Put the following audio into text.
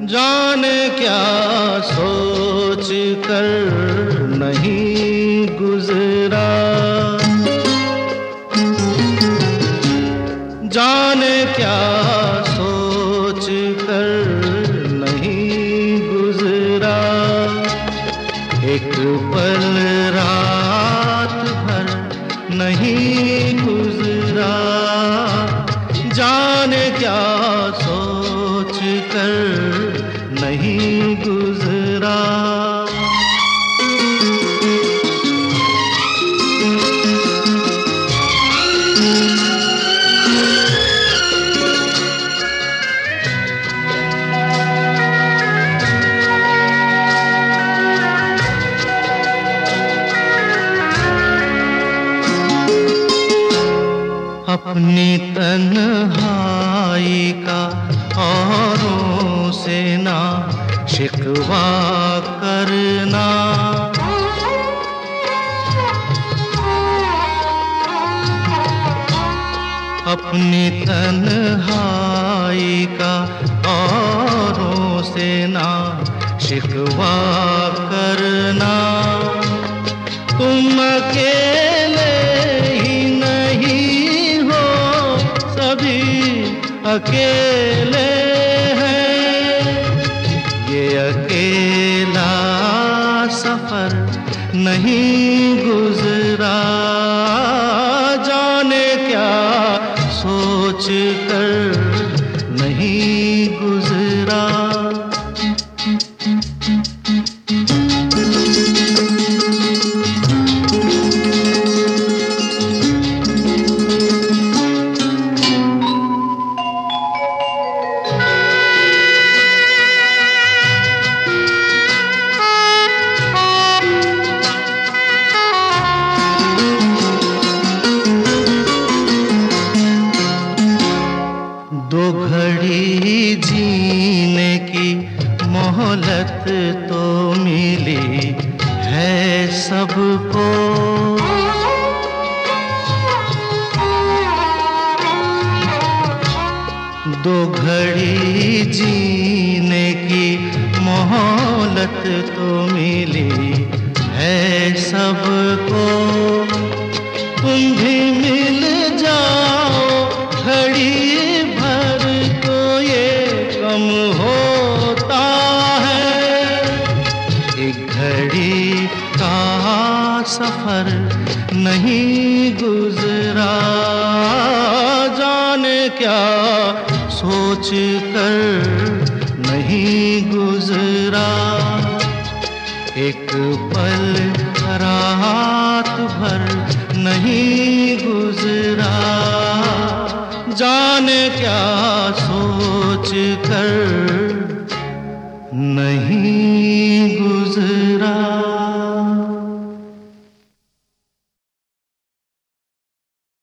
जाने क्या सोच कर नहीं गुजरा, जाने क्या सोच कर नहीं गुजरा। एक पल रात भर नहीं गुजरा, जाने क्या सोच कर नहीं गुजरा। अपनी तन्हाई का औरों से ना शिकवा करना, अपनी तन्हाई का औरों से ना शिकवा करना। तुम अकेले अकेले हैं, ये अकेला सफर नहीं गुजरा। जाने क्या सोच कर नहीं गुजरा। दो घड़ी जीने की मोहलत तो मिली है सबको, दो घड़ी जीने की मोहलत तो मिली है सबको। तुम भी मिल जाओ घड़ी भर तो ये कम होता है। एक घड़ी का सफर नहीं गुजरा, जाने क्या सोच कर नहीं गुजरा। एक पल रात भर नहीं गुजरा, जाने क्या सोच कर नहीं गुजरा।